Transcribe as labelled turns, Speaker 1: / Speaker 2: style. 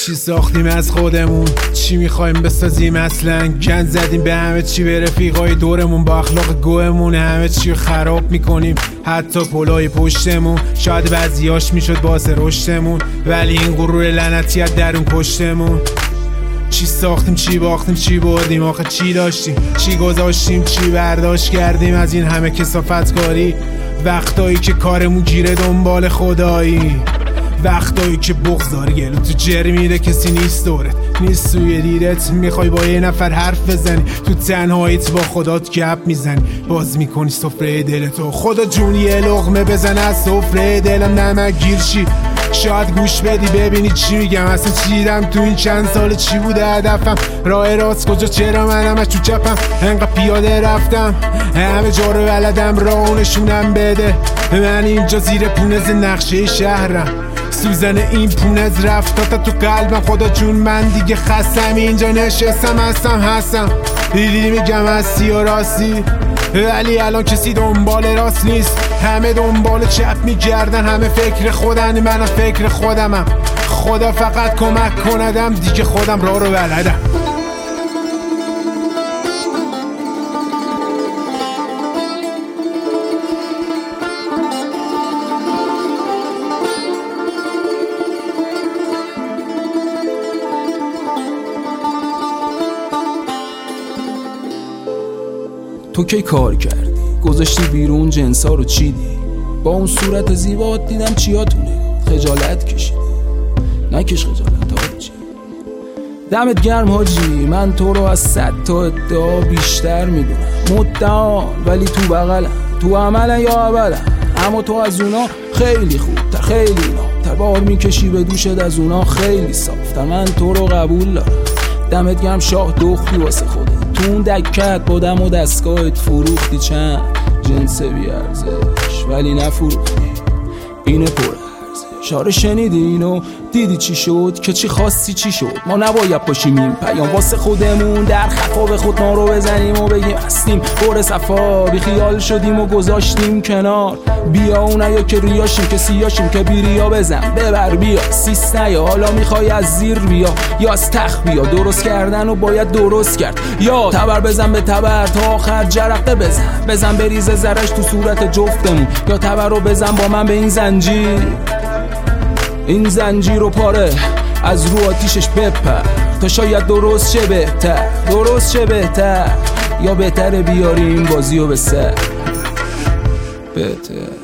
Speaker 1: چی ساختیم از خودمون، چی میخوایم بسازیم اصلا. گند زدیم به همه چی، به رفیقای دورمون با اخلاق گوهمون همه چی خراب میکنیم، حتی پلای پشتمون. شاید بعضیاش میشد باعث رشدمون، ولی این غرور لعنتی از درون کشتمون. چی ساختیم، چی باختیم، چی بردیم، آخه چی داشتیم، چی گذاشتیم، چی برداشت کردیم از این همه کثافتکاری. وقتایی که کارمون گیره دنبال خدایی، وقتایی که بغضاری گلو تو جر میره، کسی نیست دورت، نیست سوی دیرت. میخوای با یه نفر حرف بزنی، تو تنهاییت با خدات گپ میزنی، باز میکنی سفره دلتو. خدا جون یه لقمه بزن از سفره دلم، نمک گیر شی. شاید گوش بدی ببینی چی میگم، اصلا چیدم تو این چند سال، چی بوده هدفم، راه راست کجا، چرا من همش تو چپم، انقدر پیاده رفتم همه جا رو بلدم، راهونشونم بده. من اینجا زیر پونز نقشه شهرم، سوزن این پونز رفت تا تو قلبم. خدا جون من دیگه خستم، اینجا نشستم هستم دیدی میگم هستی و راستی، ولی الان کسی دنبال راست نیست، همه دنبال چپ میگردن، همه فکر خودن، منم فکر خودمم. خدا فقط کمک کندم دیگه، خودم راه رو بلدم.
Speaker 2: تو کی کار کردی؟ گذاشتی بیرون جنسا رو چیدی؟ با اون صورت زیبات دیدم چیاتونه، خجالت کشیدی. نکش خجالت حاجی، دمت گرم حاجی. من تو رو از 100 تا ادعا بیشتر میدونم، مدعا ولی تو بغلم، تو عملن یا ابدا. اما تو از اونا خیلی خوبتر، خیلی نابتر، بار میکشی به دوشت از اونا خیلی صافتر. من تو رو قبول دارم، دمت گرم شاه دختی واسه خودت. تو اون دکت با دم و دستگاهت فروختی چند جنس بیارزش، ولی نفروختی اینو پر ارزش. شاره شنیدی اینو؟ دیدی چی شد؟ که چی خواستی چی شد؟ ما نباید پاشیم این پیام واسه خودمون در خفا به خود ما رو بزنیم و بگیم هستیم پر صفا، بی خیال شدیم و گذاشتیم کنار. بیا اون یا که ریاشیم که سیاشیم، که بی ریا بزن ببر بیا سیست نیا. حالا میخوای از زیر بیا یا از تخت بیا، درست کردن و باید درست کرد. یا تبر بزن به تبر تا آخر جرقه بزن بریز زرش تو صورت جفتمون، یا تبر رو بزن با من به این زنجیر رو پاره از رو آتیشش بپر تا شاید درست شه بهتر، یا بهتره بیاری این بازی رو به سر بهتر.